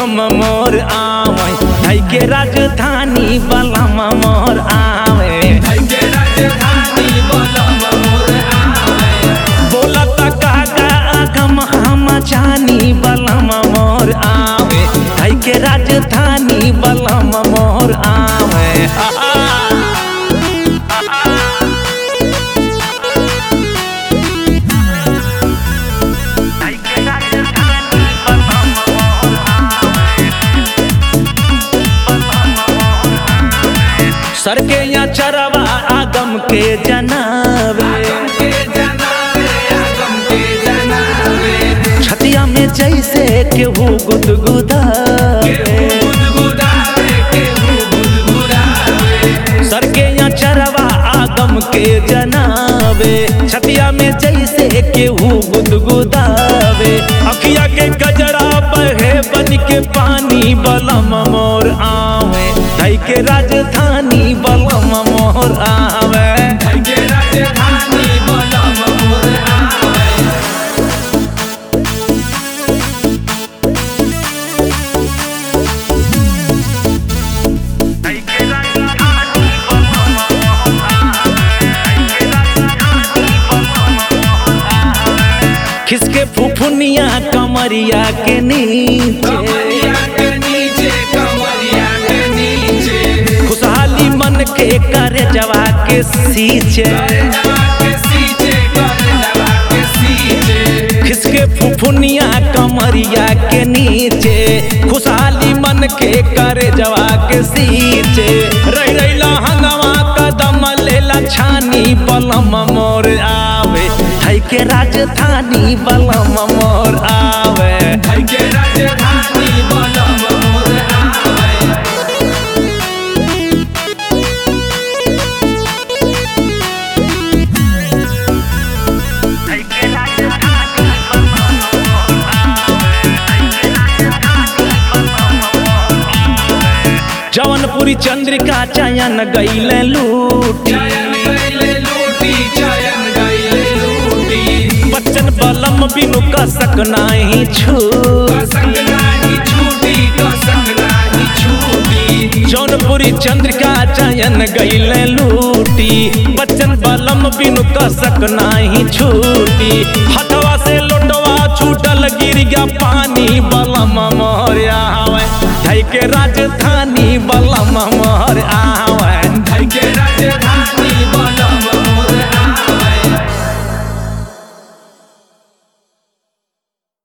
बलम मोर आवे धई के राजधानी बलम मोर आवे बोलत काका अगम हम जानी बलम मोर आवे धई के राजधानी बलम मोर आवे सर के या चरवा आगम के जनावे छतिया में जैसे केहू गुदगुदावे सर के या चरवा आगम के जनावे छतिया में जैसे केहू गुदगुदावे अखिया के गजरा बहे बन के पानी बलम मोर आवे धई के राजधानी बलम मोर आवे खिसके फुफुनिया कमरिया के नीचे खुशहाली मन के करे जवा के सींचे खिसके फुफुनिया कमरिया के नीचे खुशहाली मन के करे जवा के सींचे रह रैला हंगवा कदम लेला छानी बलम मोर आवे धई के राजधानी बलम मोर आवे धई के राजधानी बलम मोर आवे धई के राजधानी बलम मोर आवे धई के राजधानी बलम मोर आवे जौनपुरी चंद्रिका चयन गईले लूटी बच्चन बलम बिनु कसक नाही छूटी जौनपुरी चंद्रिका चयन गईले लूटी बच्चन बलम बिनु कसक नाही छूटी हथवा से लोटवा छूटल गिर गया पानी बलम मोर आवे धई के राजधानी बलम मोर आवे।